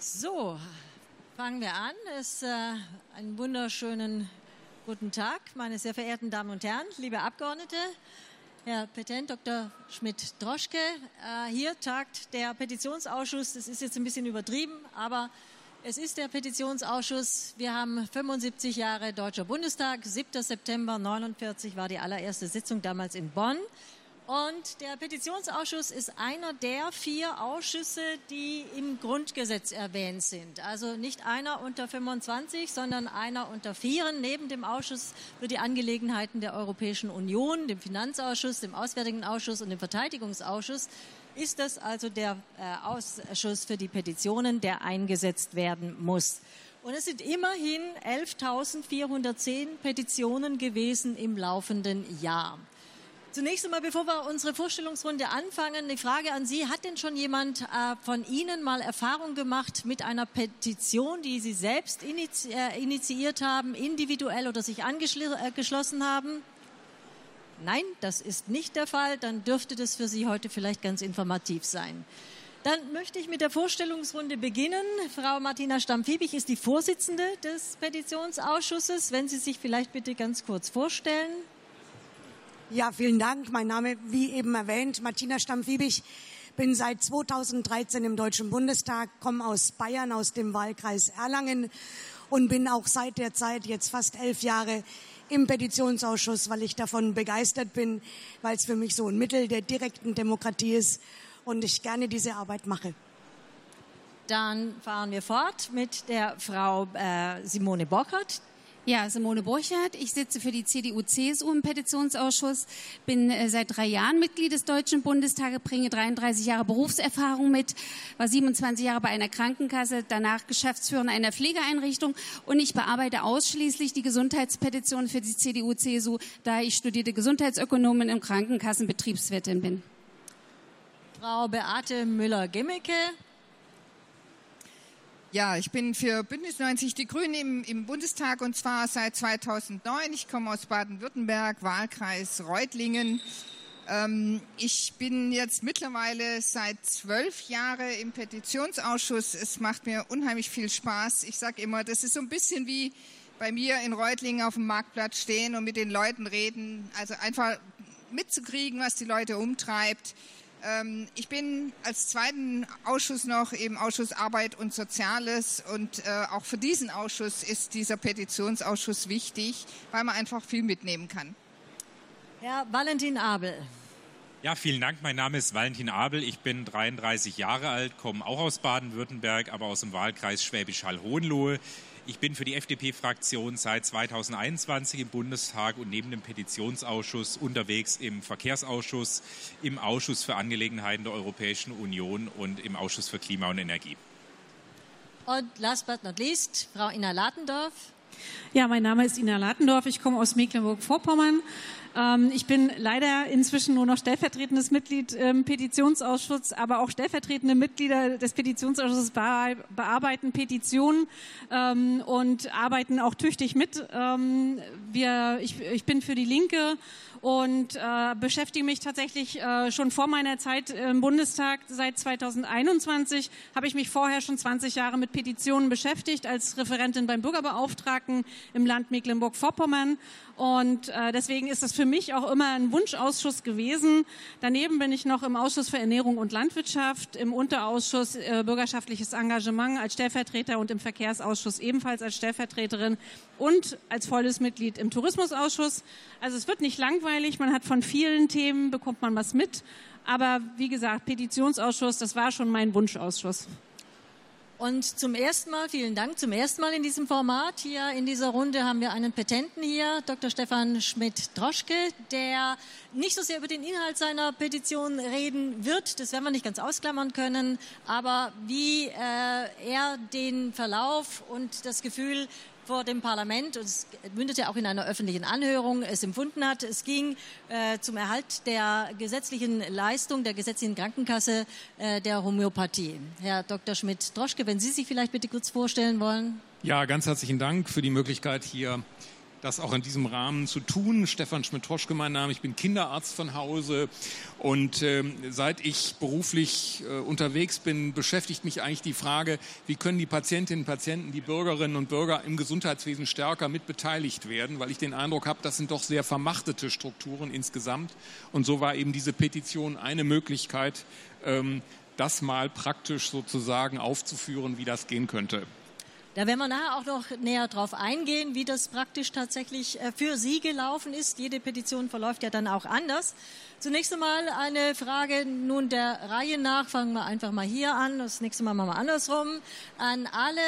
So, fangen wir an. Es ist einen wunderschönen guten Tag, meine sehr verehrten Damen und Herren, liebe Abgeordnete, Herr Petent, Dr. Schmidt-Droschke. Hier tagt der Petitionsausschuss. Das ist jetzt ein bisschen übertrieben, aber es ist der Petitionsausschuss. Wir haben 75 Jahre Deutscher Bundestag. 7. September 1949 war die allererste Sitzung, damals in Bonn. Und der Petitionsausschuss ist einer der 4 Ausschüsse, die im Grundgesetz erwähnt sind. Also nicht einer unter 25, sondern einer unter 4. Neben dem Ausschuss für die Angelegenheiten der Europäischen Union, dem Finanzausschuss, dem Auswärtigen Ausschuss und dem Verteidigungsausschuss ist das also der Ausschuss für die Petitionen, der eingesetzt werden muss. Und es sind immerhin 11.410 Petitionen gewesen im laufenden Jahr. Zunächst einmal, bevor wir unsere Vorstellungsrunde anfangen, eine Frage an Sie. Hat denn schon jemand von Ihnen mal Erfahrung gemacht mit einer Petition, die Sie selbst initiiert haben, individuell oder sich angeschlossen haben? Nein, das ist nicht der Fall. Dann dürfte das für Sie heute vielleicht ganz informativ sein. Dann möchte ich mit der Vorstellungsrunde beginnen. Frau Martina Stamm-Fiebig ist die Vorsitzende des Petitionsausschusses. Wenn Sie sich vielleicht bitte ganz kurz vorstellen. Ja, vielen Dank. Mein Name, wie eben erwähnt, Martina Stamm-Fiebig. Bin seit 2013 im Deutschen Bundestag, komme aus Bayern, aus dem Wahlkreis Erlangen und bin auch seit der Zeit, jetzt fast 11 Jahre, im Petitionsausschuss, weil ich davon begeistert bin, weil es für mich so ein Mittel der direkten Demokratie ist und ich gerne diese Arbeit mache. Dann fahren wir fort mit der Frau Simone Borchert. Ja, Simone Borchert. Ich sitze für die CDU-CSU im Petitionsausschuss, bin seit 3 Jahren Mitglied des Deutschen Bundestages, bringe 33 Jahre Berufserfahrung mit, war 27 Jahre bei einer Krankenkasse, danach Geschäftsführerin einer Pflegeeinrichtung und ich bearbeite ausschließlich die Gesundheitspetition für die CDU-CSU, da ich studierte Gesundheitsökonomin im Krankenkassenbetriebswirtin bin. Frau Beate Müller-Gimmecke. Ja, ich bin für Bündnis 90 Die Grünen im Bundestag und zwar seit 2009. Ich komme aus Baden-Württemberg, Wahlkreis Reutlingen. Ich bin jetzt mittlerweile seit 12 Jahren im Petitionsausschuss. Es macht mir unheimlich viel Spaß. Ich sage immer, das ist so ein bisschen wie bei mir in Reutlingen auf dem Marktplatz stehen und mit den Leuten reden. Also einfach mitzukriegen, was die Leute umtreibt. Ich bin als zweiten Ausschuss noch im Ausschuss Arbeit und Soziales und auch für diesen Ausschuss ist dieser Petitionsausschuss wichtig, weil man einfach viel mitnehmen kann. Herr Valentin Abel. Ja, vielen Dank. Mein Name ist Valentin Abel. Ich bin 33 Jahre alt, komme auch aus Baden-Württemberg, aber aus dem Wahlkreis Schwäbisch Hall-Hohenlohe. Ich bin für die FDP-Fraktion seit 2021 im Bundestag und neben dem Petitionsausschuss unterwegs im Verkehrsausschuss, im Ausschuss für Angelegenheiten der Europäischen Union und im Ausschuss für Klima und Energie. Und last but not least, Frau Ina Latendorf. Ja, mein Name ist Ina Latendorf. Ich komme aus Mecklenburg-Vorpommern. Ich bin leider inzwischen nur noch stellvertretendes Mitglied im Petitionsausschuss, aber auch stellvertretende Mitglieder des Petitionsausschusses bearbeiten Petitionen und arbeiten auch tüchtig mit. Ich bin für die Linke und beschäftige mich tatsächlich schon vor meiner Zeit im Bundestag. Seit 2021 habe ich mich vorher schon 20 Jahre mit Petitionen beschäftigt, als Referentin beim Bürgerbeauftragten im Land Mecklenburg-Vorpommern. Und deswegen ist das für mich auch immer ein Wunschausschuss gewesen. Daneben bin ich noch im Ausschuss für Ernährung und Landwirtschaft, im Unterausschuss bürgerschaftliches Engagement als Stellvertreter und im Verkehrsausschuss ebenfalls als Stellvertreterin und als volles Mitglied im Tourismusausschuss. Also es wird nicht langweilig, man hat von vielen Themen, bekommt man was mit. Aber wie gesagt, Petitionsausschuss, das war schon mein Wunschausschuss. Und zum ersten Mal, vielen Dank, zum ersten Mal in diesem Format hier in dieser Runde haben wir einen Petenten hier, Dr. Stefan Schmidt-Droschke, der nicht so sehr über den Inhalt seiner Petition reden wird, das werden wir nicht ganz ausklammern können, aber wie er den Verlauf und das Gefühl vor dem Parlament, und es mündet ja auch in einer öffentlichen Anhörung, es empfunden hat. Es ging zum Erhalt der gesetzlichen Leistung, der gesetzlichen Krankenkasse der Homöopathie. Herr Dr. Schmidt-Droschke, wenn Sie sich vielleicht bitte kurz vorstellen wollen. Ja, ganz herzlichen Dank für die Möglichkeit, hier das auch in diesem Rahmen zu tun. Stefan Schmidt-Droschke mein Name, ich bin Kinderarzt von Hause und seit ich beruflich unterwegs bin, beschäftigt mich eigentlich die Frage, wie können die Patientinnen und Patienten, die Bürgerinnen und Bürger im Gesundheitswesen stärker mit beteiligt werden, weil ich den Eindruck habe, das sind doch sehr vermachtete Strukturen insgesamt. Und so war eben diese Petition eine Möglichkeit, das mal praktisch sozusagen aufzuführen, wie das gehen könnte. Da werden wir nachher auch noch näher drauf eingehen, wie das praktisch tatsächlich für Sie gelaufen ist. Jede Petition verläuft ja dann auch anders. Zunächst einmal eine Frage nun der Reihe nach. Fangen wir einfach mal hier an. Das nächste Mal machen wir andersrum. An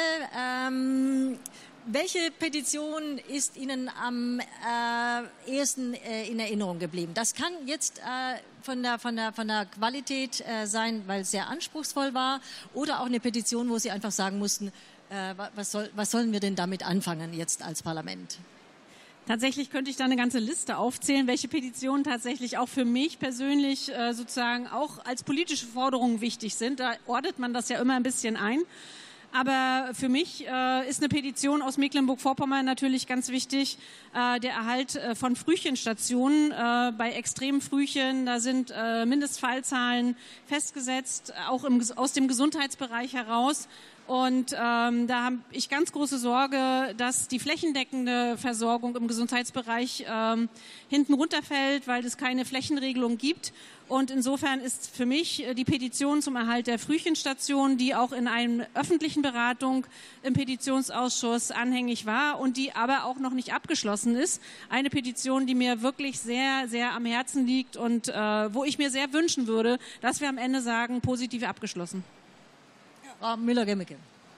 alle. Welche Petition ist Ihnen am ehesten in Erinnerung geblieben? Das kann jetzt von der Qualität sein, weil es sehr anspruchsvoll war, oder auch eine Petition, wo Sie einfach sagen mussten, was sollen wir denn damit anfangen jetzt als Parlament? Tatsächlich könnte ich da eine ganze Liste aufzählen, welche Petitionen tatsächlich auch für mich persönlich sozusagen auch als politische Forderungen wichtig sind. Da ordnet man das ja immer ein bisschen ein. Aber für mich ist eine Petition aus Mecklenburg-Vorpommern natürlich ganz wichtig. Der Erhalt von Frühchenstationen bei extremen Frühchen. Da sind Mindestfallzahlen festgesetzt, auch aus dem Gesundheitsbereich heraus. Und da habe ich ganz große Sorge, dass die flächendeckende Versorgung im Gesundheitsbereich hinten runterfällt, weil es keine Flächenregelung gibt. Und insofern ist für mich die Petition zum Erhalt der Frühchenstation, die auch in einer öffentlichen Beratung im Petitionsausschuss anhängig war und die aber auch noch nicht abgeschlossen ist, eine Petition, die mir wirklich sehr, sehr am Herzen liegt und wo ich mir sehr wünschen würde, dass wir am Ende sagen, positiv abgeschlossen. Frau Müller-Gemmicke.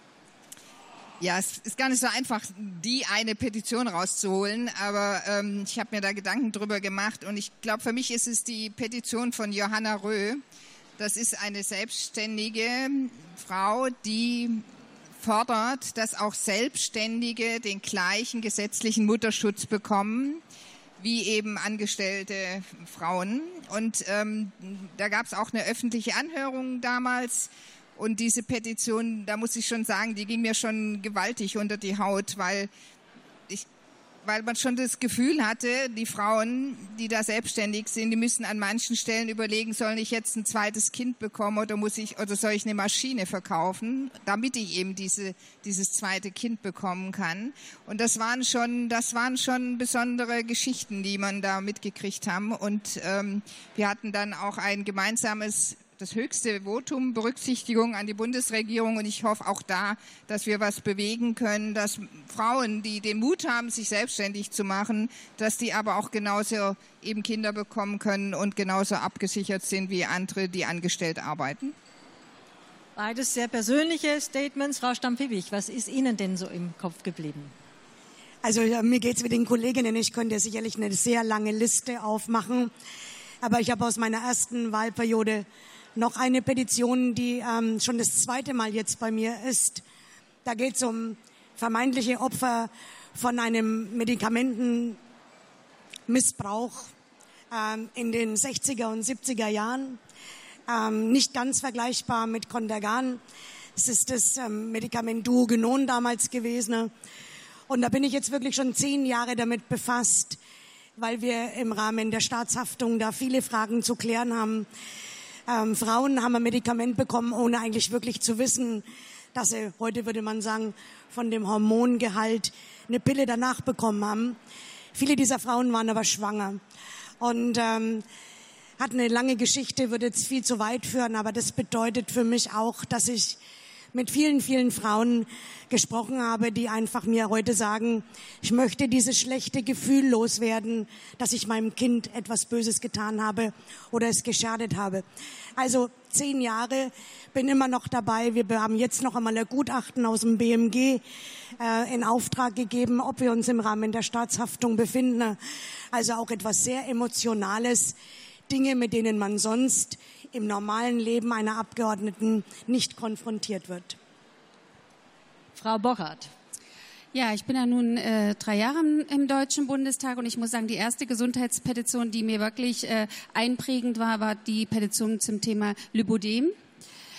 Ja, es ist gar nicht so einfach, die eine Petition rauszuholen, aber ich habe mir da Gedanken drüber gemacht und ich glaube, für mich ist es die Petition von Johanna Röh. Das ist eine selbstständige Frau, die fordert, dass auch Selbstständige den gleichen gesetzlichen Mutterschutz bekommen wie eben angestellte Frauen. Und da gab es auch eine öffentliche Anhörung damals. Und diese Petition, da muss ich schon sagen, die ging mir schon gewaltig unter die Haut, weil man schon das Gefühl hatte, die Frauen, die da selbstständig sind, die müssen an manchen Stellen überlegen, soll ich jetzt ein zweites Kind bekommen oder soll ich eine Maschine verkaufen, damit ich eben dieses zweite Kind bekommen kann. Und das waren schon besondere Geschichten, die man da mitgekriegt haben. Und wir hatten dann auch ein gemeinsames, das höchste Votum, Berücksichtigung an die Bundesregierung, und ich hoffe auch da, dass wir was bewegen können, dass Frauen, die den Mut haben, sich selbstständig zu machen, dass die aber auch genauso eben Kinder bekommen können und genauso abgesichert sind wie andere, die angestellt arbeiten. Beides sehr persönliche Statements. Frau Stamm-Fiebig, was ist Ihnen denn so im Kopf geblieben? Also mir geht's mit den Kolleginnen, ich könnte sicherlich eine sehr lange Liste aufmachen, aber ich habe aus meiner ersten Wahlperiode noch eine Petition, die schon das zweite Mal jetzt bei mir ist. Da geht es um vermeintliche Opfer von einem Medikamentenmissbrauch in den 60er und 70er Jahren. Nicht ganz vergleichbar mit Contergan. Es ist das Medikament Duogenon damals gewesen. Und da bin ich jetzt wirklich schon 10 Jahre damit befasst, weil wir im Rahmen der Staatshaftung da viele Fragen zu klären haben. Frauen haben ein Medikament bekommen, ohne eigentlich wirklich zu wissen, dass sie, heute würde man sagen, von dem Hormongehalt eine Pille danach bekommen haben. Viele dieser Frauen waren aber schwanger und hat eine lange Geschichte, würde jetzt viel zu weit führen, aber das bedeutet für mich auch, dass ich mit vielen, vielen Frauen gesprochen habe, die einfach mir heute sagen, ich möchte dieses schlechte Gefühl loswerden, dass ich meinem Kind etwas Böses getan habe oder es geschadet habe. Also 10 Jahre, bin immer noch dabei. Wir haben jetzt noch einmal ein Gutachten aus dem BMG in Auftrag gegeben, ob wir uns im Rahmen der Staatshaftung befinden. Also auch etwas sehr Emotionales, Dinge, mit denen man sonst im normalen Leben einer Abgeordneten nicht konfrontiert wird. Frau Bockhardt. Ja, ich bin ja nun 3 Jahre im Deutschen Bundestag und ich muss sagen, die erste Gesundheitspetition, die mir wirklich einprägend war, war die Petition zum Thema Lipödem.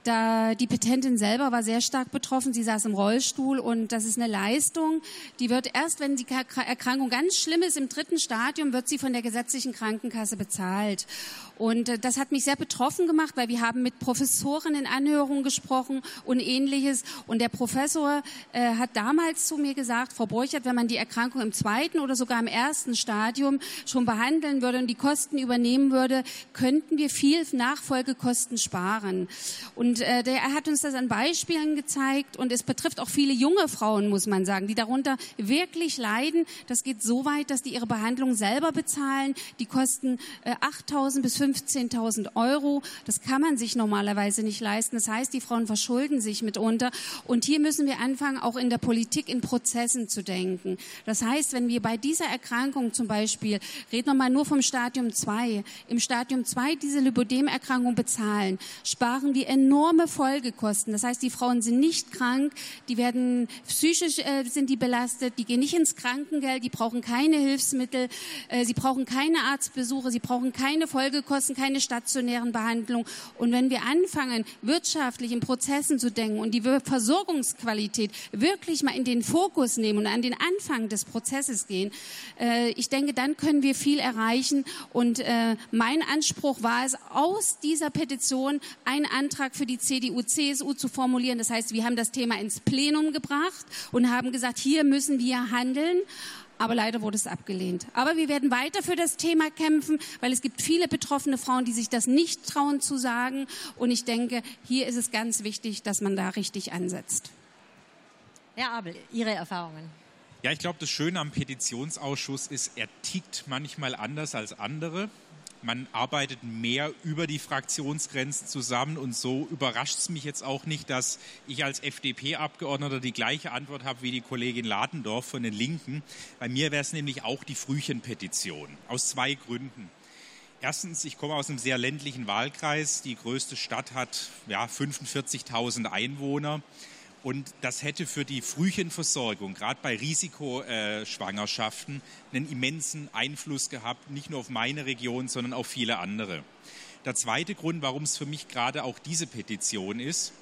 Die Petentin selber war sehr stark betroffen. Sie saß im Rollstuhl und das ist eine Leistung, die wird erst, wenn die Erkrankung ganz schlimm ist, im 3. Stadium, wird sie von der gesetzlichen Krankenkasse bezahlt. Und das hat mich sehr betroffen gemacht, weil wir haben mit Professoren in Anhörungen gesprochen und Ähnliches. Und der Professor hat damals zu mir gesagt, Frau Borchert, wenn man die Erkrankung im 2. oder sogar im 1. Stadium schon behandeln würde und die Kosten übernehmen würde, könnten wir viel Nachfolgekosten sparen. Und er hat uns das an Beispielen gezeigt und es betrifft auch viele junge Frauen, muss man sagen, die darunter wirklich leiden. Das geht so weit, dass die ihre Behandlung selber bezahlen. Die kosten 8.000 bis 15.000 Euro. Das kann man sich normalerweise nicht leisten. Das heißt, die Frauen verschulden sich mitunter. Und hier müssen wir anfangen, auch in der Politik in Prozessen zu denken. Das heißt, wenn wir bei dieser Erkrankung zum Beispiel, reden wir mal nur vom Stadium 2, im Stadium 2 diese Lymphödemerkrankung bezahlen, sparen wir enorme Folgekosten. Das heißt, die Frauen sind nicht krank, die werden psychisch sind die belastet, die gehen nicht ins Krankengeld, die brauchen keine Hilfsmittel, sie brauchen keine Arztbesuche, sie brauchen keine Folgekosten, keine stationären Behandlungen. Und wenn wir anfangen, wirtschaftlich in Prozessen zu denken und die Versorgungsqualität wirklich mal in den Fokus nehmen und an den Anfang des Prozesses gehen, ich denke, dann können wir viel erreichen. Und mein Anspruch war es, aus dieser Petition einen Antrag für die CDU, CSU zu formulieren. Das heißt, wir haben das Thema ins Plenum gebracht und haben gesagt, hier müssen wir handeln. Aber leider wurde es abgelehnt. Aber wir werden weiter für das Thema kämpfen, weil es gibt viele betroffene Frauen, die sich das nicht trauen zu sagen. Und ich denke, hier ist es ganz wichtig, dass man da richtig ansetzt. Herr Abel, Ihre Erfahrungen? Ja, ich glaube, das Schöne am Petitionsausschuss ist, er tickt manchmal anders als andere. Man arbeitet mehr über die Fraktionsgrenzen zusammen und so überrascht es mich jetzt auch nicht, dass ich als FDP-Abgeordneter die gleiche Antwort habe wie die Kollegin Ladendorf von den Linken. Bei mir wäre es nämlich auch die Frühchenpetition, aus 2 Gründen. Erstens, ich komme aus einem sehr ländlichen Wahlkreis. Die größte Stadt hat 45.000 Einwohner. Und das hätte für die Frühchenversorgung, gerade bei Risikoschwangerschaften, einen immensen Einfluss gehabt, nicht nur auf meine Region, sondern auf viele andere. Der zweite Grund, warum es für mich gerade auch diese Petition ist,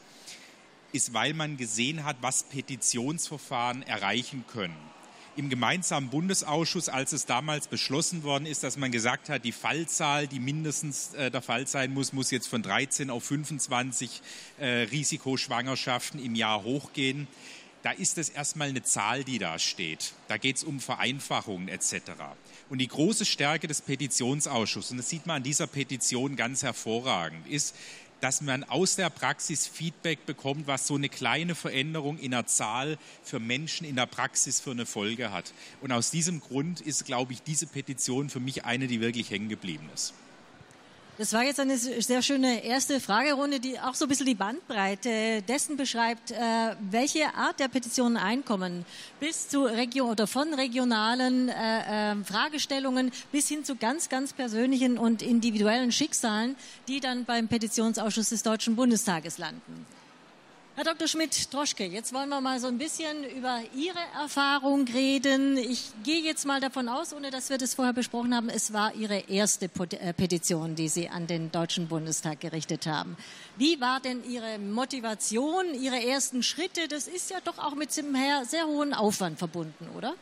weil man gesehen hat, was Petitionsverfahren erreichen können. Im gemeinsamen Bundesausschuss, als es damals beschlossen worden ist, dass man gesagt hat, die Fallzahl, die mindestens der Fall sein muss jetzt von 13 auf 25 Risikoschwangerschaften im Jahr hochgehen. Da ist es erstmal eine Zahl, die da steht. Da geht es um Vereinfachungen etc. Und die große Stärke des Petitionsausschusses, und das sieht man an dieser Petition ganz hervorragend, ist, dass man aus der Praxis Feedback bekommt, was so eine kleine Veränderung in der Zahl für Menschen in der Praxis für eine Folge hat. Und aus diesem Grund ist, glaube ich, diese Petition für mich eine, die wirklich hängen geblieben ist. Das war jetzt eine sehr schöne erste Fragerunde, die auch so ein bisschen die Bandbreite dessen beschreibt, welche Art der Petitionen einkommen, bis zu von regionalen Fragestellungen bis hin zu ganz, ganz persönlichen und individuellen Schicksalen, die dann beim Petitionsausschuss des Deutschen Bundestages landen. Herr Dr. Schmidt-Droschke, jetzt wollen wir mal so ein bisschen über Ihre Erfahrung reden. Ich gehe jetzt mal davon aus, ohne dass wir das vorher besprochen haben, es war Ihre erste Petition, die Sie an den Deutschen Bundestag gerichtet haben. Wie war denn Ihre Motivation, Ihre ersten Schritte? Das ist ja doch auch mit einem sehr hohen Aufwand verbunden, oder?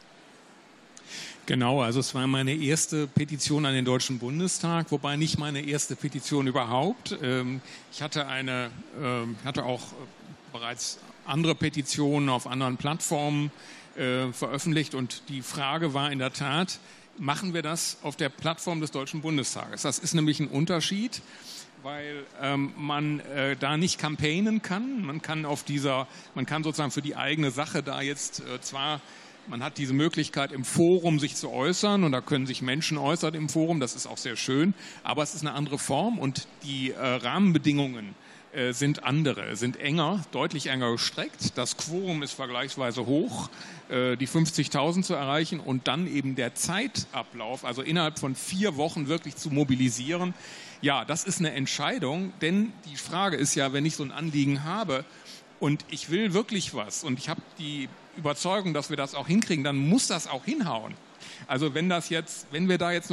Genau, also es war meine erste Petition an den Deutschen Bundestag, wobei nicht meine erste Petition überhaupt. Ich hatte auch bereits andere Petitionen auf anderen Plattformen veröffentlicht und die Frage war in der Tat, machen wir das auf der Plattform des Deutschen Bundestages? Das ist nämlich ein Unterschied, weil man da nicht campaignen kann. Man kann sozusagen für die eigene Sache da jetzt man hat diese Möglichkeit im Forum sich zu äußern und da können sich Menschen äußern im Forum, das ist auch sehr schön, aber es ist eine andere Form und die Rahmenbedingungen sind andere, sind enger, deutlich enger gestreckt. Das Quorum ist vergleichsweise hoch, die 50.000 zu erreichen und dann eben der Zeitablauf, also innerhalb von 4 Wochen wirklich zu mobilisieren. Ja, das ist eine Entscheidung, denn die Frage ist ja, wenn ich so ein Anliegen habe und ich will wirklich was und ich habe die Überzeugung, dass wir das auch hinkriegen, dann muss das auch hinhauen. Also wenn wir da jetzt nur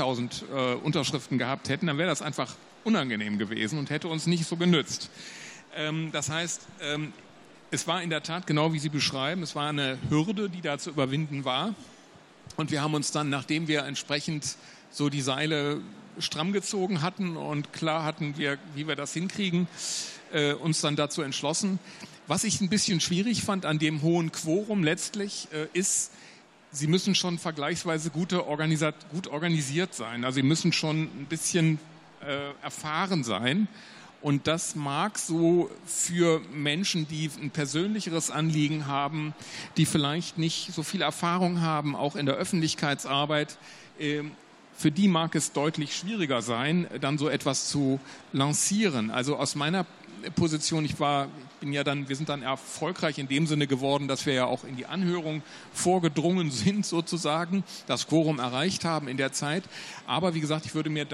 20.000 Unterschriften gehabt hätten, dann wäre das einfach unangenehm gewesen und hätte uns nicht so genützt. Das heißt, es war in der Tat genau wie Sie beschreiben, es war eine Hürde, die da zu überwinden war. Und wir haben uns dann, nachdem wir entsprechend so die Seile stramm gezogen hatten und klar hatten, wie wir das hinkriegen, uns dann dazu entschlossen. Was ich ein bisschen schwierig fand an dem hohen Quorum letztlich ist, Sie müssen schon vergleichsweise gut organisiert sein. Also Sie müssen schon ein bisschen erfahren sein. Und das mag so für Menschen, die ein persönlicheres Anliegen haben, die vielleicht nicht so viel Erfahrung haben, auch in der Öffentlichkeitsarbeit, für die mag es deutlich schwieriger sein, dann so etwas zu lancieren. Also aus meiner Position, wir sind dann erfolgreich in dem Sinne geworden, dass wir ja auch in die Anhörung vorgedrungen sind sozusagen, das Quorum erreicht haben in der Zeit. Aber wie gesagt, ich würde mir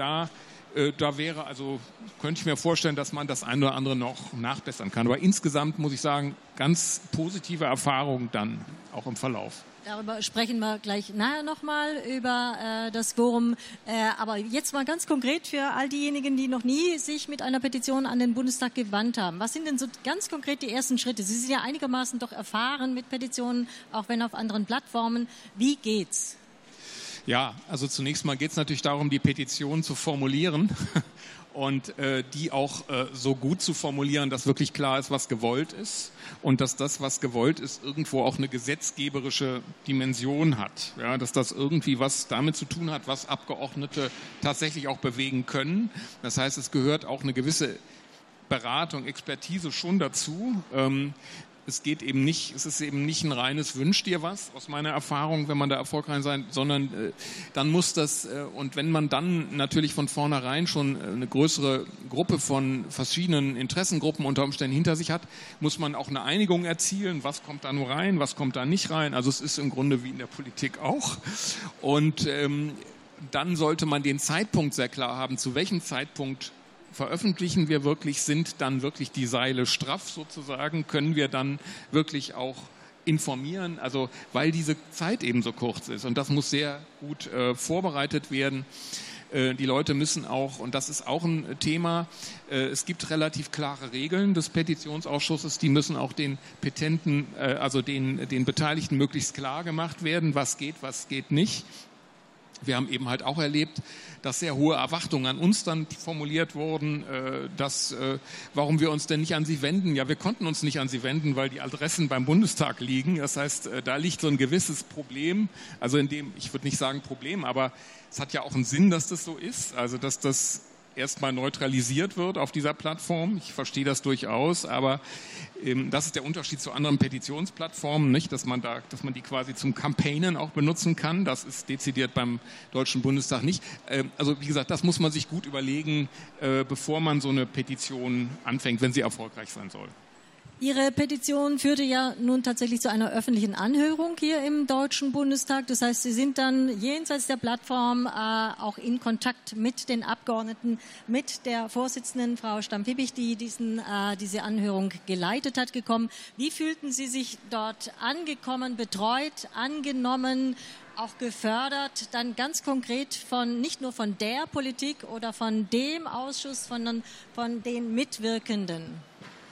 könnte ich mir vorstellen, dass man das eine oder andere noch nachbessern kann. Aber insgesamt muss ich sagen, ganz positive Erfahrungen dann auch im Verlauf. Darüber sprechen wir gleich nachher nochmal über das Quorum. Aber jetzt mal ganz konkret für all diejenigen, die noch nie sich mit einer Petition an den Bundestag gewandt haben. Was sind denn so ganz konkret die ersten Schritte? Sie sind ja einigermaßen doch erfahren mit Petitionen, auch wenn auf anderen Plattformen. Wie geht's? Ja, also zunächst mal geht es natürlich darum, die Petition zu formulieren und die auch so gut zu formulieren, dass wirklich klar ist, was gewollt ist und dass das, was gewollt ist, irgendwo auch eine gesetzgeberische Dimension hat. Ja, dass das irgendwie was damit zu tun hat, was Abgeordnete tatsächlich auch bewegen können. Das heißt, es gehört auch eine gewisse Beratung, Expertise schon dazu. Es ist eben nicht ein reines Wünsch dir was, aus meiner Erfahrung, wenn man da erfolgreich sein, sondern dann muss das, und wenn man dann natürlich von vornherein schon eine größere Gruppe von verschiedenen Interessengruppen unter Umständen hinter sich hat, muss man auch eine Einigung erzielen, was kommt da nur rein, was kommt da nicht rein. Also es ist im Grunde wie in der Politik auch. Und dann sollte man den Zeitpunkt sehr klar haben, zu welchem Zeitpunkt veröffentlichen wir wirklich, sind dann wirklich die Seile straff sozusagen, können wir dann wirklich auch informieren, also weil diese Zeit eben so kurz ist und das muss sehr gut vorbereitet werden. Die Leute müssen auch, und das ist auch ein Thema, es gibt relativ klare Regeln des Petitionsausschusses, die müssen auch den Petenten, also den Beteiligten möglichst klar gemacht werden, was geht nicht. Wir haben eben halt auch erlebt, dass sehr hohe Erwartungen an uns dann formuliert wurden, warum wir uns denn nicht an sie wenden. Ja, wir konnten uns nicht an sie wenden, weil die Adressen beim Bundestag liegen. Das heißt, da liegt so ein gewisses Problem. Also ich würde nicht sagen Problem, aber es hat ja auch einen Sinn, dass das so ist. Also, dass das erstmal neutralisiert wird auf dieser Plattform. Ich verstehe das durchaus, aber das ist der Unterschied zu anderen Petitionsplattformen, nicht, dass man die quasi zum Campaignen auch benutzen kann. Das ist dezidiert beim Deutschen Bundestag nicht. Also wie gesagt, das muss man sich gut überlegen, bevor man so eine Petition anfängt, wenn sie erfolgreich sein soll. Ihre Petition führte ja nun tatsächlich zu einer öffentlichen Anhörung hier im Deutschen Bundestag. Das heißt, Sie sind dann jenseits der Plattform auch in Kontakt mit den Abgeordneten, mit der Vorsitzenden, Frau Stamm-Fiebig, die diese Anhörung geleitet hat, gekommen. Wie fühlten Sie sich dort angekommen, betreut, angenommen, auch gefördert, dann ganz konkret nicht nur von der Politik oder von dem Ausschuss, sondern von den Mitwirkenden?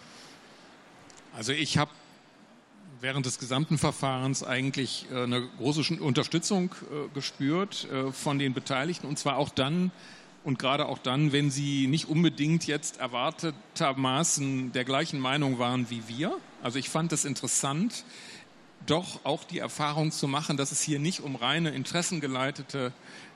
Also ich habe während des gesamten Verfahrens eigentlich eine große Unterstützung gespürt von den Beteiligten und zwar auch dann und gerade auch dann, wenn sie nicht unbedingt jetzt erwartetermaßen der gleichen Meinung waren wie wir. Also ich fand es interessant, doch auch die Erfahrung zu machen, dass es hier nicht um reine interessengeleitete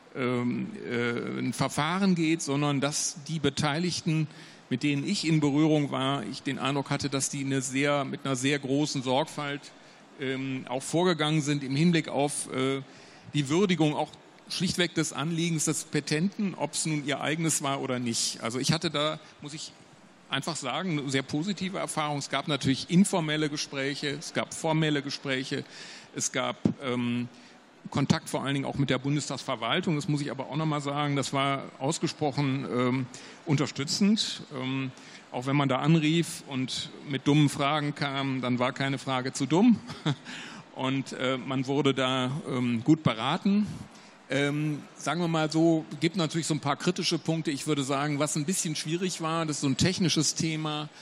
Verfahren geht, sondern dass die Beteiligten, mit denen ich in Berührung war, ich den Eindruck hatte, dass die mit einer sehr großen Sorgfalt auch vorgegangen sind im Hinblick auf die Würdigung auch schlichtweg des Anliegens des Petenten, ob es nun ihr eigenes war oder nicht. Also ich hatte da, muss ich einfach sagen, eine sehr positive Erfahrung. Es gab natürlich informelle Gespräche, es gab formelle Gespräche, es gab Kontakt vor allen Dingen auch mit der Bundestagsverwaltung. Das muss ich aber auch nochmal sagen, das war ausgesprochen unterstützend. Auch wenn man da anrief und mit dummen Fragen kam, dann war keine Frage zu dumm. Und man wurde da gut beraten. Sagen wir mal so, gibt natürlich so ein paar kritische Punkte. Ich würde sagen, was ein bisschen schwierig war, das ist so ein technisches Thema.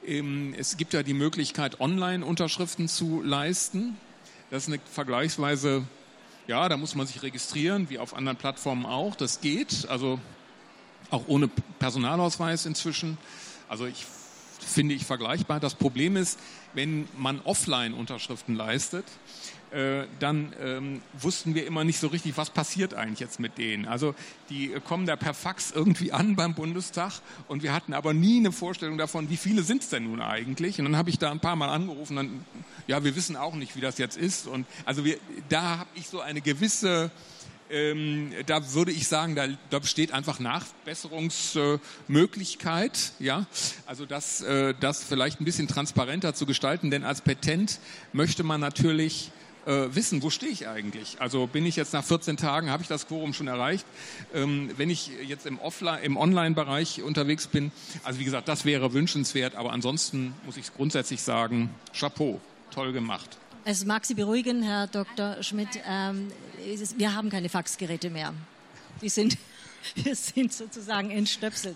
Es gibt ja die Möglichkeit, Online-Unterschriften zu leisten. Das ist eine vergleichsweise, ja, da muss man sich registrieren, wie auf anderen Plattformen auch. Das geht, also auch ohne Personalausweis inzwischen. Also finde ich vergleichbar. Das Problem ist, wenn man Offline-Unterschriften leistet, dann wussten wir immer nicht so richtig, was passiert eigentlich jetzt mit denen. Also die kommen da per Fax irgendwie an beim Bundestag und wir hatten aber nie eine Vorstellung davon, wie viele sind es denn nun eigentlich. Und dann habe ich da ein paar Mal angerufen, dann, ja, wir wissen auch nicht, wie das jetzt ist. Und also da habe ich so eine gewisse... da würde ich sagen, da besteht einfach Nachbesserungsmöglichkeit, ja, also das vielleicht ein bisschen transparenter zu gestalten, denn als Petent möchte man natürlich wissen, wo stehe ich eigentlich? Also bin ich jetzt nach 14 Tagen, habe ich das Quorum schon erreicht? Wenn ich jetzt im Online-Bereich unterwegs bin, also wie gesagt, das wäre wünschenswert, aber ansonsten muss ich grundsätzlich sagen, Chapeau, toll gemacht. Es mag Sie beruhigen, Herr Dr. Schmidt, wir haben keine Faxgeräte mehr. Wir sind sozusagen entstöpselt.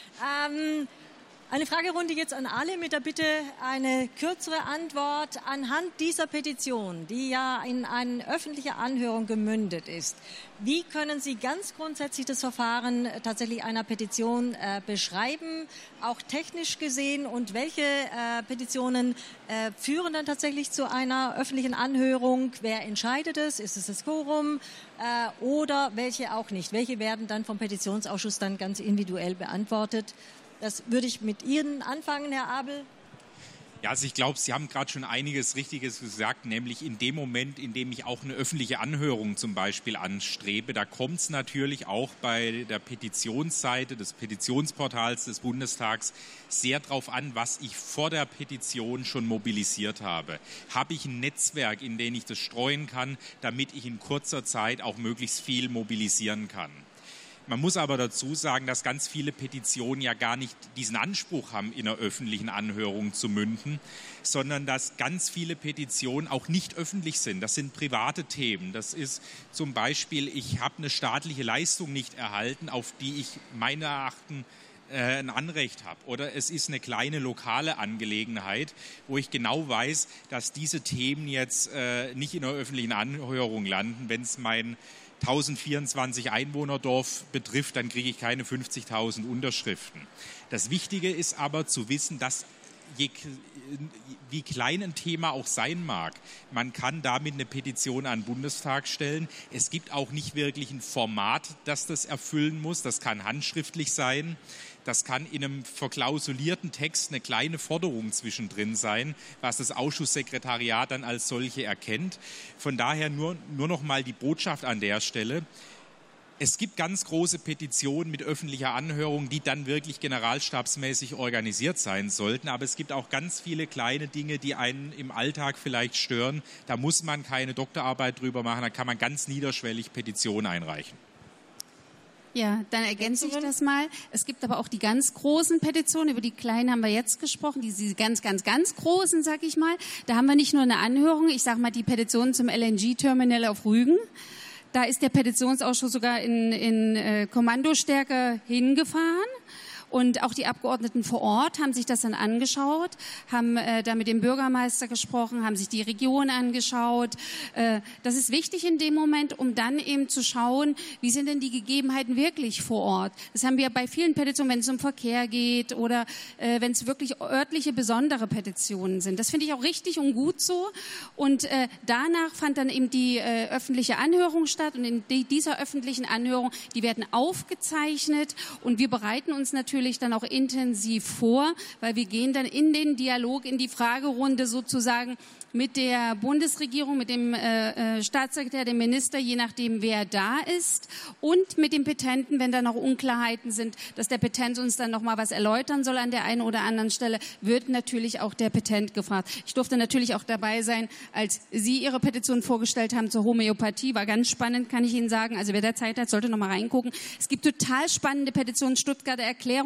Eine Fragerunde jetzt an alle mit der Bitte, eine kürzere Antwort anhand dieser Petition, die ja in eine öffentliche Anhörung gemündet ist. Wie können Sie ganz grundsätzlich das Verfahren tatsächlich einer Petition beschreiben, auch technisch gesehen, und welche Petitionen führen dann tatsächlich zu einer öffentlichen Anhörung? Wer entscheidet es? Ist es das Quorum oder welche auch nicht? Welche werden dann vom Petitionsausschuss dann ganz individuell beantwortet? Das würde ich mit Ihnen anfangen, Herr Abel. Ja, also ich glaube, Sie haben gerade schon einiges Richtiges gesagt, nämlich in dem Moment, in dem ich auch eine öffentliche Anhörung zum Beispiel anstrebe, da kommt es natürlich auch bei der Petitionsseite des Petitionsportals des Bundestags sehr darauf an, was ich vor der Petition schon mobilisiert habe. Habe ich ein Netzwerk, in dem ich das streuen kann, damit ich in kurzer Zeit auch möglichst viel mobilisieren kann? Man muss aber dazu sagen, dass ganz viele Petitionen ja gar nicht diesen Anspruch haben, in einer öffentlichen Anhörung zu münden, sondern dass ganz viele Petitionen auch nicht öffentlich sind. Das sind private Themen. Das ist zum Beispiel, ich habe eine staatliche Leistung nicht erhalten, auf die ich meiner Erachtens ein Anrecht habe. Oder es ist eine kleine lokale Angelegenheit, wo ich genau weiß, dass diese Themen jetzt nicht in einer öffentlichen Anhörung landen. Wenn es mein 1024 Einwohnerdorf betrifft, dann kriege ich keine 50.000 Unterschriften. Das Wichtige ist aber zu wissen, dass wie klein ein Thema auch sein mag, man kann damit eine Petition an den Bundestag stellen. Es gibt auch nicht wirklich ein Format, das das erfüllen muss. Das kann handschriftlich sein. Das kann in einem verklausulierten Text eine kleine Forderung zwischendrin sein, was das Ausschusssekretariat dann als solche erkennt. Von daher nur noch mal die Botschaft an der Stelle. Es gibt ganz große Petitionen mit öffentlicher Anhörung, die dann wirklich generalstabsmäßig organisiert sein sollten. Aber es gibt auch ganz viele kleine Dinge, die einen im Alltag vielleicht stören. Da muss man keine Doktorarbeit drüber machen, da kann man ganz niederschwellig Petitionen einreichen. Ja, dann ergänze ich das mal. Es gibt aber auch die ganz großen Petitionen, über die kleinen haben wir jetzt gesprochen, diese ganz, ganz, ganz großen, sag ich mal. Da haben wir nicht nur eine Anhörung, ich sag mal die Petition zum LNG-Terminal auf Rügen. Da ist der Petitionsausschuss sogar in Kommandostärke hingefahren. Und auch die Abgeordneten vor Ort haben sich das dann angeschaut, haben da mit dem Bürgermeister gesprochen, haben sich die Region angeschaut. Das ist wichtig in dem Moment, um dann eben zu schauen, wie sind denn die Gegebenheiten wirklich vor Ort. Das haben wir bei vielen Petitionen, wenn es um Verkehr geht oder wenn es wirklich örtliche besondere Petitionen sind. Das finde ich auch richtig und gut so. Und danach fand dann eben die öffentliche Anhörung statt. Und in dieser öffentlichen Anhörung, die werden aufgezeichnet und wir bereiten uns natürlich dann auch intensiv vor, weil wir gehen dann in den Dialog, in die Fragerunde sozusagen mit der Bundesregierung, mit dem Staatssekretär, dem Minister, je nachdem wer da ist, und mit dem Petenten, wenn da noch Unklarheiten sind, dass der Petent uns dann noch mal was erläutern soll an der einen oder anderen Stelle, wird natürlich auch der Petent gefragt. Ich durfte natürlich auch dabei sein, als Sie Ihre Petition vorgestellt haben zur Homöopathie, war ganz spannend, kann ich Ihnen sagen. Also wer da Zeit hat, sollte noch mal reingucken. Es gibt total spannende Petitionen, Stuttgarter Erklärung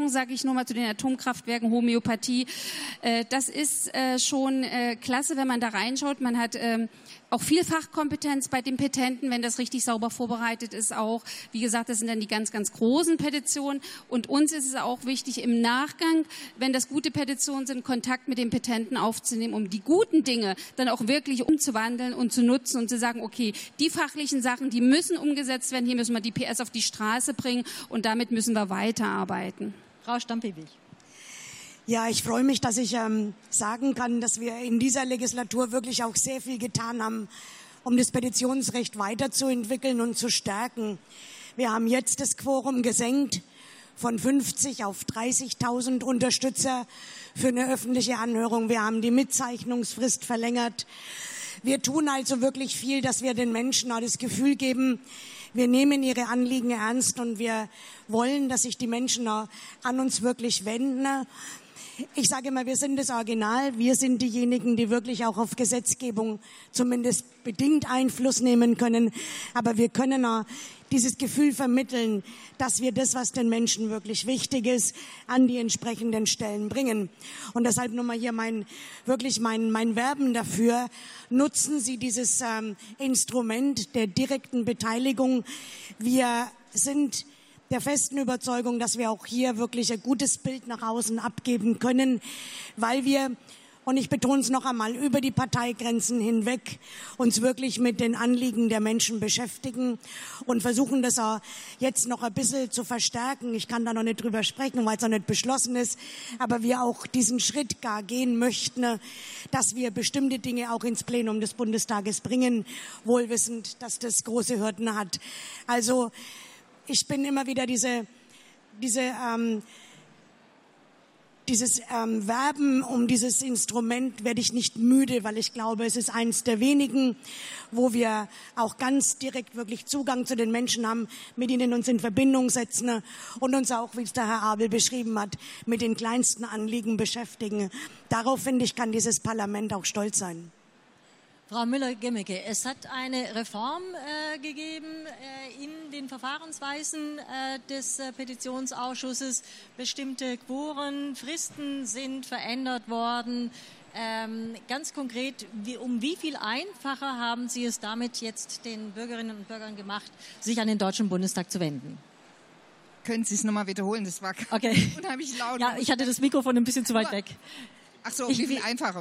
Erfahrung, sage ich nur mal, zu den Atomkraftwerken, Homöopathie. Das ist schon klasse, wenn man da reinschaut. Man hat auch viel Fachkompetenz bei den Petenten, wenn das richtig sauber vorbereitet ist auch. Wie gesagt, das sind dann die ganz, ganz großen Petitionen. Und uns ist es auch wichtig, im Nachgang, wenn das gute Petitionen sind, Kontakt mit den Petenten aufzunehmen, um die guten Dinge dann auch wirklich umzuwandeln und zu nutzen und zu sagen, okay, die fachlichen Sachen, die müssen umgesetzt werden, hier müssen wir die PS auf die Straße bringen und damit müssen wir weiterarbeiten. Frau Stampfewig. Ja, ich freue mich, dass ich sagen kann, dass wir in dieser Legislatur wirklich auch sehr viel getan haben, um das Petitionsrecht weiterzuentwickeln und zu stärken. Wir haben jetzt das Quorum gesenkt von 50 auf 30.000 Unterstützer für eine öffentliche Anhörung. Wir haben die Mitzeichnungsfrist verlängert. Wir tun also wirklich viel, dass wir den Menschen auch das Gefühl geben, wir nehmen ihre Anliegen ernst und wir wollen, dass sich die Menschen an uns wirklich wenden. Ich sage immer, wir sind das Original. Wir sind diejenigen, die wirklich auch auf Gesetzgebung zumindest bedingt Einfluss nehmen können. Aber wir können auch dieses Gefühl vermitteln, dass wir das, was den Menschen wirklich wichtig ist, an die entsprechenden Stellen bringen. Und deshalb nochmal hier mein Werben dafür. Nutzen Sie dieses Instrument der direkten Beteiligung. Wir sind der festen Überzeugung, dass wir auch hier wirklich ein gutes Bild nach außen abgeben können, weil wir, und ich betone es noch einmal, über die Parteigrenzen hinweg uns wirklich mit den Anliegen der Menschen beschäftigen und versuchen, das auch jetzt noch ein bisschen zu verstärken. Ich kann da noch nicht drüber sprechen, weil es noch nicht beschlossen ist, aber wir auch diesen Schritt gar gehen möchten, dass wir bestimmte Dinge auch ins Plenum des Bundestages bringen, wohlwissend, dass das große Hürden hat. Also ich bin immer wieder dieses Werben um dieses Instrument werde ich nicht müde, weil ich glaube, es ist eines der wenigen, wo wir auch ganz direkt wirklich Zugang zu den Menschen haben, mit ihnen uns in Verbindung setzen und uns auch, wie es der Herr Abel beschrieben hat, mit den kleinsten Anliegen beschäftigen. Darauf, finde ich, kann dieses Parlament auch stolz sein. Frau Müller-Gemmicke, es hat eine Reform gegeben in den Verfahrensweisen des Petitionsausschusses. Bestimmte Quoren, Fristen sind verändert worden. Ganz konkret, um wie viel einfacher haben Sie es damit jetzt den Bürgerinnen und Bürgern gemacht, sich an den Deutschen Bundestag zu wenden? Können Sie es nochmal wiederholen? Das war unheimlich laut. Ja, ich hatte das Mikrofon ein bisschen zu weit weg. Ach so, wie viel einfacher?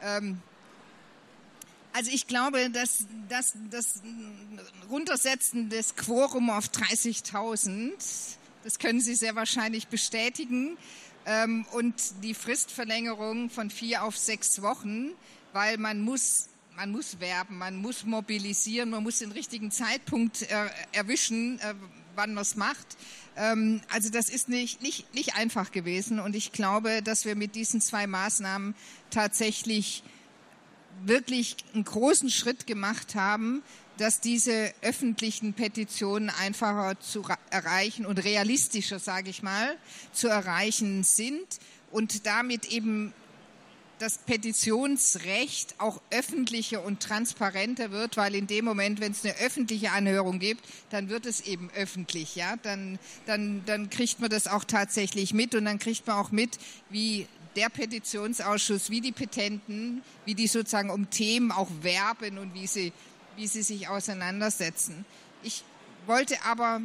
Also ich glaube, dass das Runtersetzen des Quorum auf 30.000, das können Sie sehr wahrscheinlich bestätigen, und die Fristverlängerung von 4 auf 6 Wochen, weil man muss werben, man muss mobilisieren, man muss den richtigen Zeitpunkt erwischen, wann man es macht. Also das ist nicht einfach gewesen, und ich glaube, dass wir mit diesen 2 Maßnahmen tatsächlich wirklich einen großen Schritt gemacht haben, dass diese öffentlichen Petitionen einfacher zu erreichen und realistischer, sage ich mal, zu erreichen sind und damit eben das Petitionsrecht auch öffentlicher und transparenter wird, weil in dem Moment, wenn es eine öffentliche Anhörung gibt, dann wird es eben öffentlich, ja, dann kriegt man das auch tatsächlich mit, und dann kriegt man auch mit, wie der Petitionsausschuss, wie die Petenten, wie die sozusagen um Themen auch werben und wie sie sich auseinandersetzen. Ich wollte aber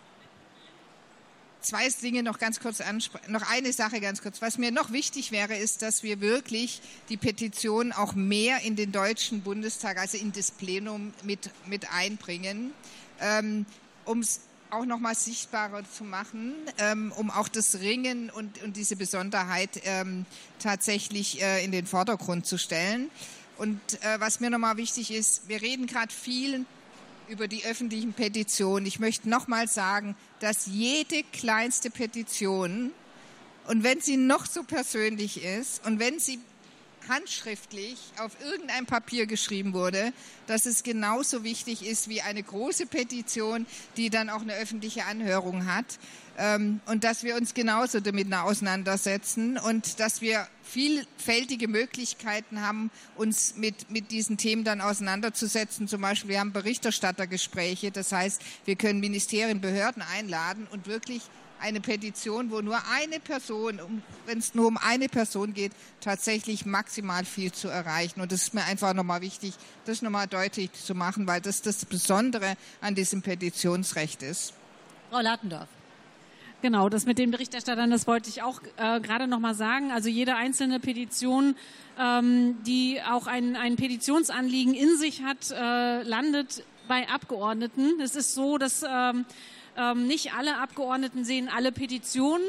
2 Dinge noch ganz kurz ansprechen, noch eine Sache ganz kurz. Was mir noch wichtig wäre, ist, dass wir wirklich die Petition auch mehr in den Deutschen Bundestag, also in das Plenum mit einbringen, um es auch noch mal sichtbarer zu machen, um auch das Ringen und diese Besonderheit tatsächlich in den Vordergrund zu stellen. Und was mir noch mal wichtig ist, wir reden gerade viel über die öffentlichen Petitionen. Ich möchte noch mal sagen, dass jede kleinste Petition, und wenn sie noch so persönlich ist und wenn sie handschriftlich auf irgendein Papier geschrieben wurde, dass es genauso wichtig ist wie eine große Petition, die dann auch eine öffentliche Anhörung hat, und dass wir uns genauso damit auseinandersetzen und dass wir vielfältige Möglichkeiten haben, uns mit diesen Themen dann auseinanderzusetzen. Zum Beispiel, wir haben Berichterstattergespräche, das heißt, wir können Ministerien, Behörden einladen und wirklich eine Petition, wo nur eine Person, wenn es nur um eine Person geht, tatsächlich maximal viel zu erreichen. Und das ist mir einfach nochmal wichtig, das nochmal deutlich zu machen, weil das das Besondere an diesem Petitionsrecht ist. Frau Latendorf. Genau, das mit den Berichterstattern, das wollte ich auch gerade noch mal sagen. Also jede einzelne Petition, die auch ein Petitionsanliegen in sich hat, landet bei Abgeordneten. Es ist so, dass nicht alle Abgeordneten sehen alle Petitionen.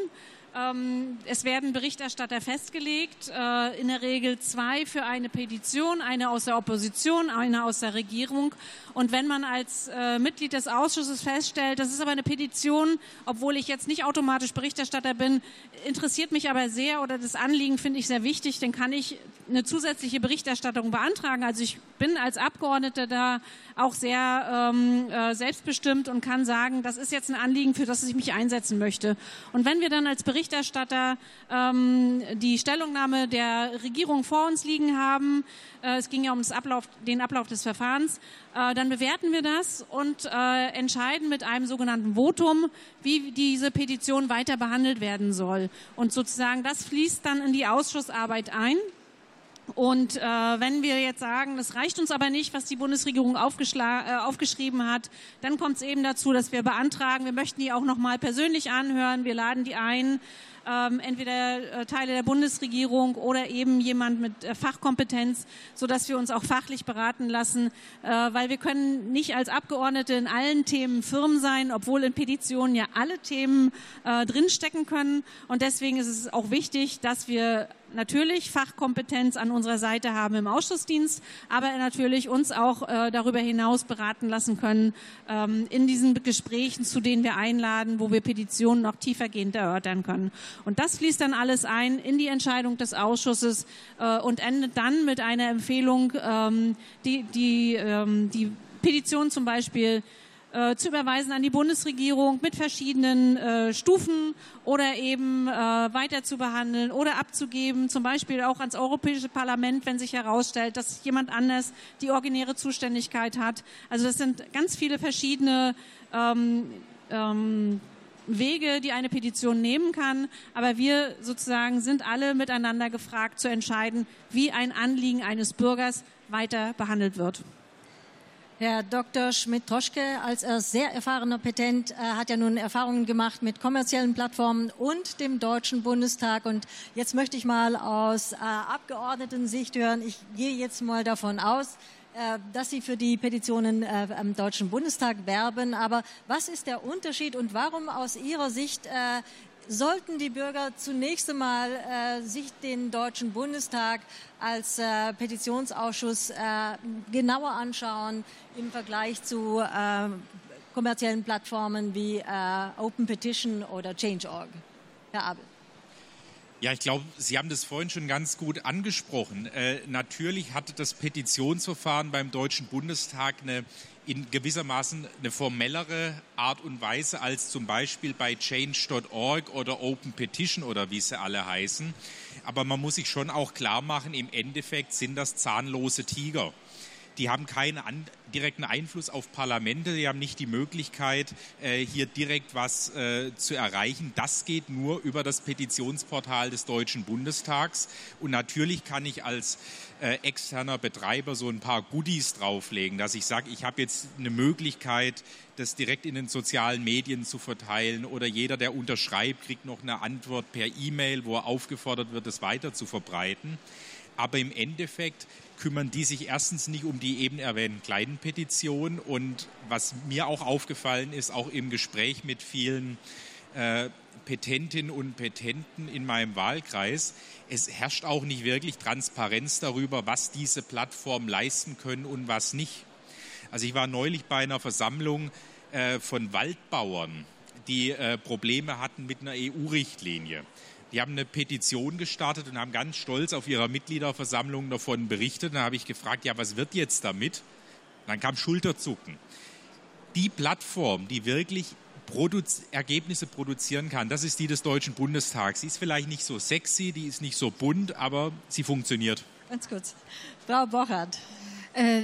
Es werden Berichterstatter festgelegt, in der Regel 2 für eine Petition, eine aus der Opposition, eine aus der Regierung. Und wenn man als Mitglied des Ausschusses feststellt, das ist aber eine Petition, obwohl ich jetzt nicht automatisch Berichterstatter bin, interessiert mich aber sehr oder das Anliegen finde ich sehr wichtig, dann kann ich eine zusätzliche Berichterstattung beantragen. Also ich bin als Abgeordneter da auch sehr selbstbestimmt und kann sagen, das ist jetzt ein Anliegen, für das ich mich einsetzen möchte. Und wenn wir dann als Berichterstatter die Stellungnahme der Regierung vor uns liegen haben, es ging ja um den Ablauf des Verfahrens, dann bewerten wir das und entscheiden mit einem sogenannten Votum, wie diese Petition weiter behandelt werden soll. Und sozusagen das fließt dann in die Ausschussarbeit ein. Und wenn wir jetzt sagen, das reicht uns aber nicht, was die Bundesregierung aufgeschrieben hat, dann kommt es eben dazu, dass wir beantragen, wir möchten die auch noch mal persönlich anhören, wir laden die ein, entweder Teile der Bundesregierung oder eben jemand mit Fachkompetenz, sodass wir uns auch fachlich beraten lassen, weil wir können nicht als Abgeordnete in allen Themen firm sein, obwohl in Petitionen ja alle Themen drinstecken können. Und deswegen ist es auch wichtig, dass wir natürlich Fachkompetenz an unserer Seite haben im Ausschussdienst, aber natürlich uns auch darüber hinaus beraten lassen können in diesen Gesprächen, zu denen wir einladen, wo wir Petitionen noch tiefergehend erörtern können. Und das fließt dann alles ein in die Entscheidung des Ausschusses und endet dann mit einer Empfehlung, die Petition zum Beispiel zu überweisen an die Bundesregierung mit verschiedenen Stufen oder eben weiter zu behandeln oder abzugeben, zum Beispiel auch ans Europäische Parlament, wenn sich herausstellt, dass jemand anders die originäre Zuständigkeit hat. Also das sind ganz viele verschiedene Wege, die eine Petition nehmen kann. Aber wir sozusagen sind alle miteinander gefragt zu entscheiden, wie ein Anliegen eines Bürgers weiter behandelt wird. Herr Dr. Schmidt-Droschke, als sehr erfahrener Petent, hat ja nun Erfahrungen gemacht mit kommerziellen Plattformen und dem Deutschen Bundestag. Und jetzt möchte ich mal aus Abgeordnetensicht hören. Ich gehe jetzt mal davon aus, dass Sie für die Petitionen am Deutschen Bundestag werben. Aber was ist der Unterschied und warum aus Ihrer Sicht sollten die Bürger zunächst einmal sich den Deutschen Bundestag als Petitionsausschuss genauer anschauen im Vergleich zu kommerziellen Plattformen wie Open Petition oder Change.org? Herr Abel. Ja, ich glaube, Sie haben das vorhin schon ganz gut angesprochen. Natürlich hatte das Petitionsverfahren beim Deutschen Bundestag in gewissermaßen eine formellere Art und Weise als zum Beispiel bei Change.org oder Open Petition oder wie sie alle heißen. Aber man muss sich schon auch klar machen, im Endeffekt sind das zahnlose Tiger. Die haben keinen direkten Einfluss auf Parlamente, die haben nicht die Möglichkeit, hier direkt was zu erreichen. Das geht nur über das Petitionsportal des Deutschen Bundestags. Und natürlich kann ich als externer Betreiber so ein paar Goodies drauflegen, dass ich sage, ich habe jetzt eine Möglichkeit, das direkt in den sozialen Medien zu verteilen oder jeder, der unterschreibt, kriegt noch eine Antwort per E-Mail, wo er aufgefordert wird, das weiter zu verbreiten. Aber im Endeffekt kümmern die sich erstens nicht um die eben erwähnten kleinen Petitionen. Und was mir auch aufgefallen ist, auch im Gespräch mit vielen Petentinnen und Petenten in meinem Wahlkreis, es herrscht auch nicht wirklich Transparenz darüber, was diese Plattformen leisten können und was nicht. Also ich war neulich bei einer Versammlung von Waldbauern, die Probleme hatten mit einer EU-Richtlinie. Die haben eine Petition gestartet und haben ganz stolz auf ihrer Mitgliederversammlung davon berichtet. Da habe ich gefragt, ja, was wird jetzt damit? Und dann kam Schulterzucken. Die Plattform, die wirklich Ergebnisse produzieren kann, das ist die des Deutschen Bundestags. Sie ist vielleicht nicht so sexy, die ist nicht so bunt, aber sie funktioniert. Ganz kurz. Frau Bochert.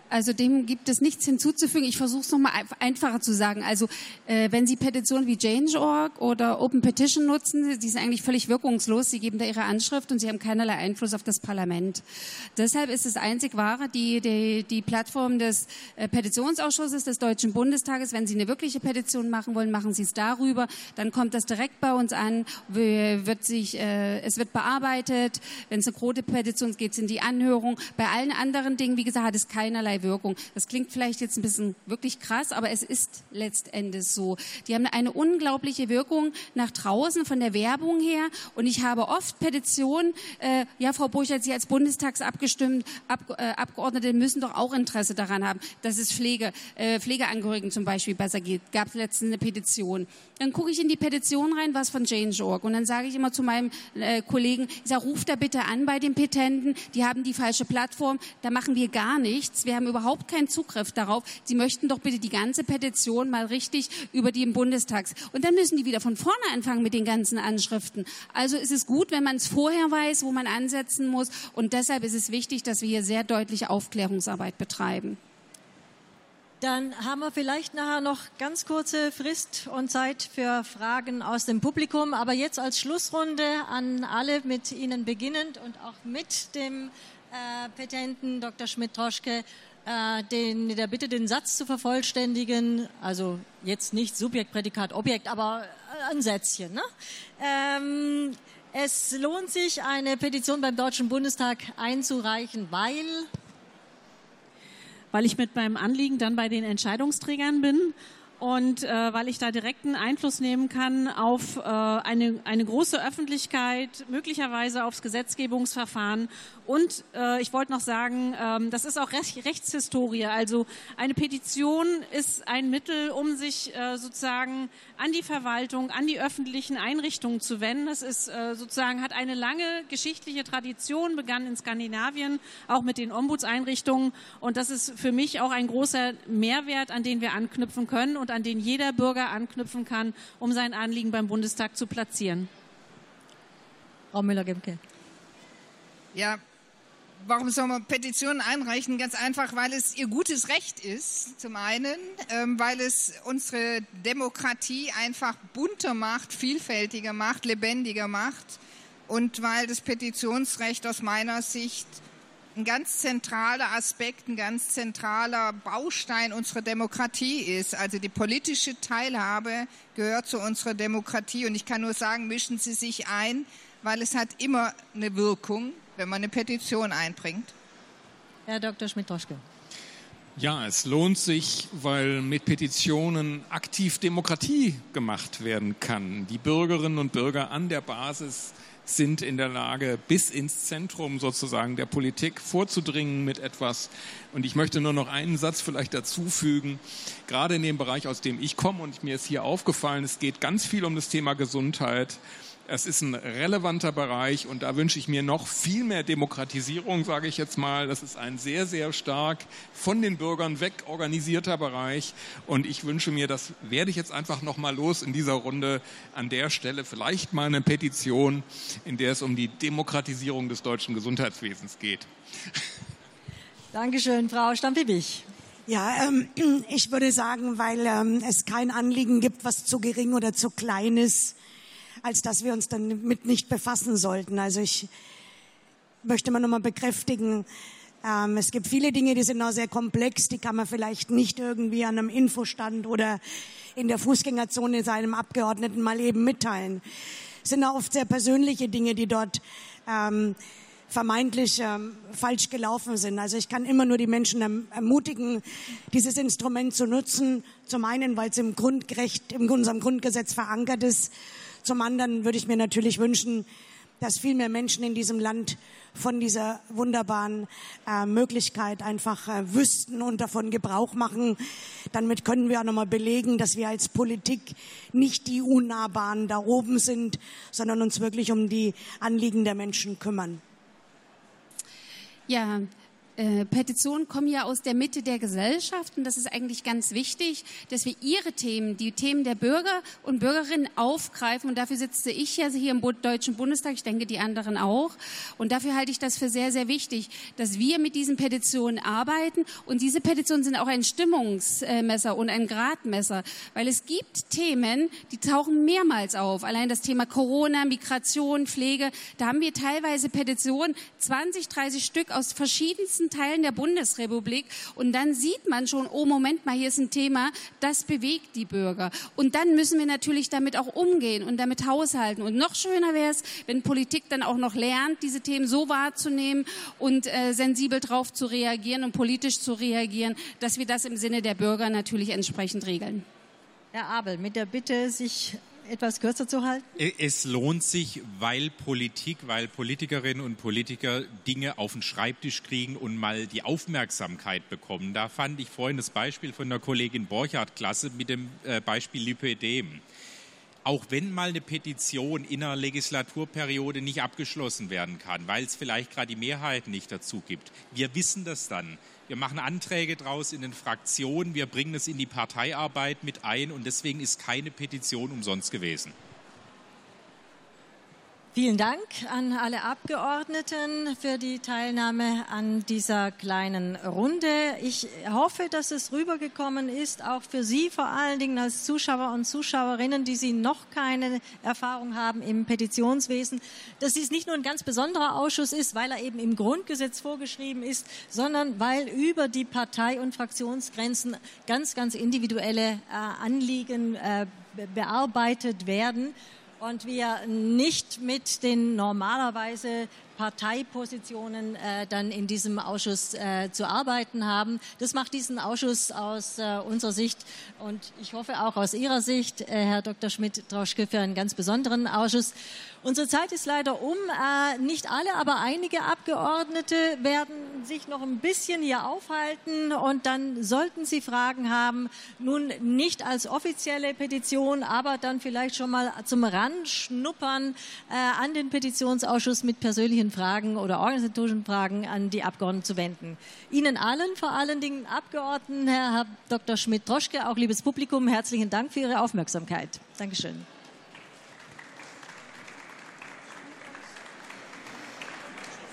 Also dem gibt es nichts hinzuzufügen. Ich versuche es nochmal einfacher zu sagen. Also wenn Sie Petitionen wie Change.org oder Open Petition nutzen, die sind eigentlich völlig wirkungslos. Sie geben da Ihre Anschrift und Sie haben keinerlei Einfluss auf das Parlament. Deshalb ist es einzig wahre, die Plattform des Petitionsausschusses des Deutschen Bundestages. Wenn Sie eine wirkliche Petition machen wollen, machen Sie es darüber. Dann kommt das direkt bei uns an, es wird bearbeitet. Wenn es eine große Petition ist, geht es in die Anhörung. Bei allen anderen Dingen, wie gesagt, hat es keinerlei Wirkung. Das klingt vielleicht jetzt ein bisschen wirklich krass, aber es ist letztendlich so. Die haben eine unglaubliche Wirkung nach draußen von der Werbung her und ich habe oft Petitionen, Frau Burchert, Sie als Bundestagsabgeordnete müssen doch auch Interesse daran haben, dass es Pflegeangehörigen zum Beispiel besser geht. Gab es letztens eine Petition. Dann gucke ich in die Petition rein, was von Change.org und dann sage ich immer zu meinem Kollegen, ich sage, ruf da bitte an bei den Petenten, die haben die falsche Plattform, da machen wir gar nichts, wir haben überhaupt keinen Zugriff darauf. Sie möchten doch bitte die ganze Petition mal richtig über die im Bundestag. Und dann müssen die wieder von vorne anfangen mit den ganzen Anschriften. Also ist es gut, wenn man es vorher weiß, wo man ansetzen muss. Und deshalb ist es wichtig, dass wir hier sehr deutliche Aufklärungsarbeit betreiben. Dann haben wir vielleicht nachher noch ganz kurze Frist und Zeit für Fragen aus dem Publikum. Aber jetzt als Schlussrunde an alle, mit Ihnen beginnend und auch mit dem Petenten Dr. Schmidt-Droschke, der Bitte, den Satz zu vervollständigen, also jetzt nicht Subjekt, Prädikat, Objekt, aber ein Sätzchen. Ne? Es lohnt sich, eine Petition beim Deutschen Bundestag einzureichen, weil ich mit meinem Anliegen dann bei den Entscheidungsträgern bin und weil ich da direkten Einfluss nehmen kann auf eine große Öffentlichkeit, möglicherweise aufs Gesetzgebungsverfahren. Und ich wollte noch sagen, das ist auch Rechtshistorie. Also eine Petition ist ein Mittel, um sich sozusagen an die Verwaltung, an die öffentlichen Einrichtungen zu wenden. Das ist hat eine lange geschichtliche Tradition, begann in Skandinavien, auch mit den Ombudseinrichtungen. Und das ist für mich auch ein großer Mehrwert, an den wir anknüpfen können und an den jeder Bürger anknüpfen kann, um sein Anliegen beim Bundestag zu platzieren. Frau Müller-Gemke. Ja, warum soll man Petitionen einreichen? Ganz einfach, weil es ihr gutes Recht ist, zum einen, weil es unsere Demokratie einfach bunter macht, vielfältiger macht, lebendiger macht und weil das Petitionsrecht aus meiner Sicht ein ganz zentraler Aspekt, ein ganz zentraler Baustein unserer Demokratie ist. Also die politische Teilhabe gehört zu unserer Demokratie. Und ich kann nur sagen, mischen Sie sich ein, weil es hat immer eine Wirkung, wenn man eine Petition einbringt. Herr Dr. Schmidt-Droschke. Ja, es lohnt sich, weil mit Petitionen aktiv Demokratie gemacht werden kann. Die Bürgerinnen und Bürger an der Basis sind in der Lage, bis ins Zentrum sozusagen der Politik vorzudringen mit etwas. Und ich möchte nur noch einen Satz vielleicht dazu fügen. Gerade in dem Bereich, aus dem ich komme, und mir ist hier aufgefallen, es geht ganz viel um das Thema Gesundheit. Es ist ein relevanter Bereich und da wünsche ich mir noch viel mehr Demokratisierung, sage ich jetzt mal. Das ist ein sehr, sehr stark von den Bürgern weg organisierter Bereich und ich wünsche mir, das werde ich jetzt einfach noch mal los in dieser Runde, an der Stelle vielleicht mal eine Petition, in der es um die Demokratisierung des deutschen Gesundheitswesens geht. Dankeschön, Frau Stampfibich. Ja, ich würde sagen, weil es kein Anliegen gibt, was zu gering oder zu klein ist, als dass wir uns dann mit nicht befassen sollten. Also ich möchte mal nochmal bekräftigen, es gibt viele Dinge, die sind auch sehr komplex, die kann man vielleicht nicht irgendwie an einem Infostand oder in der Fußgängerzone seinem Abgeordneten mal eben mitteilen. Es sind auch oft sehr persönliche Dinge, die dort vermeintlich falsch gelaufen sind. Also ich kann immer nur die Menschen ermutigen, dieses Instrument zu nutzen. Zum einen, weil es im Grundrecht, in unserem Grundgesetz verankert ist. Zum anderen würde ich mir natürlich wünschen, dass viel mehr Menschen in diesem Land von dieser wunderbaren Möglichkeit einfach wüssten und davon Gebrauch machen. Damit können wir auch nochmal belegen, dass wir als Politik nicht die Unnahbaren da oben sind, sondern uns wirklich um die Anliegen der Menschen kümmern. Ja, Petitionen kommen ja aus der Mitte der Gesellschaft und das ist eigentlich ganz wichtig, dass wir ihre Themen, die Themen der Bürger und Bürgerinnen aufgreifen und dafür sitze ich ja hier im Deutschen Bundestag, ich denke die anderen auch und dafür halte ich das für sehr, sehr wichtig, dass wir mit diesen Petitionen arbeiten und diese Petitionen sind auch ein Stimmungsmesser und ein Gradmesser, weil es gibt Themen, die tauchen mehrmals auf, allein das Thema Corona, Migration, Pflege, da haben wir teilweise Petitionen, 20, 30 Stück aus verschiedensten Teilen der Bundesrepublik und dann sieht man schon, oh Moment mal, hier ist ein Thema, das bewegt die Bürger. Und dann müssen wir natürlich damit auch umgehen und damit haushalten. Und noch schöner wäre es, wenn Politik dann auch noch lernt, diese Themen so wahrzunehmen und sensibel drauf zu reagieren und politisch zu reagieren, dass wir das im Sinne der Bürger natürlich entsprechend regeln. Herr Abel, mit der Bitte, sich etwas kürzer zu halten? Es lohnt sich, weil Politikerinnen und Politiker Dinge auf den Schreibtisch kriegen und mal die Aufmerksamkeit bekommen. Da fand ich vorhin das Beispiel von der Kollegin Borchardt klasse mit dem Beispiel Lipödem. Auch wenn mal eine Petition in einer Legislaturperiode nicht abgeschlossen werden kann, weil es vielleicht gerade die Mehrheit nicht dazu gibt, wir wissen das dann. Wir machen Anträge draus in den Fraktionen, wir bringen es in die Parteiarbeit mit ein und deswegen ist keine Petition umsonst gewesen. Vielen Dank an alle Abgeordneten für die Teilnahme an dieser kleinen Runde. Ich hoffe, dass es rübergekommen ist, auch für Sie vor allen Dingen als Zuschauer und Zuschauerinnen, die Sie noch keine Erfahrung haben im Petitionswesen, dass dies nicht nur ein ganz besonderer Ausschuss ist, weil er eben im Grundgesetz vorgeschrieben ist, sondern weil über die Partei- und Fraktionsgrenzen ganz, ganz individuelle Anliegen bearbeitet werden. Und wir nicht mit den normalerweise Parteipositionen dann in diesem Ausschuss zu arbeiten haben. Das macht diesen Ausschuss aus unserer Sicht und ich hoffe auch aus Ihrer Sicht, Herr Dr. Schmidt-Droschke, für einen ganz besonderen Ausschuss. Unsere Zeit ist leider um. Nicht alle, aber einige Abgeordnete werden sich noch ein bisschen hier aufhalten und dann sollten Sie Fragen haben, nun nicht als offizielle Petition, aber dann vielleicht schon mal zum Ranschnuppern an den Petitionsausschuss mit persönlichen Fragen oder organisatorischen Fragen an die Abgeordneten zu wenden. Ihnen allen, vor allen Dingen Abgeordneten, Herr Dr. Schmidt-Droschke, auch liebes Publikum, herzlichen Dank für Ihre Aufmerksamkeit. Dankeschön.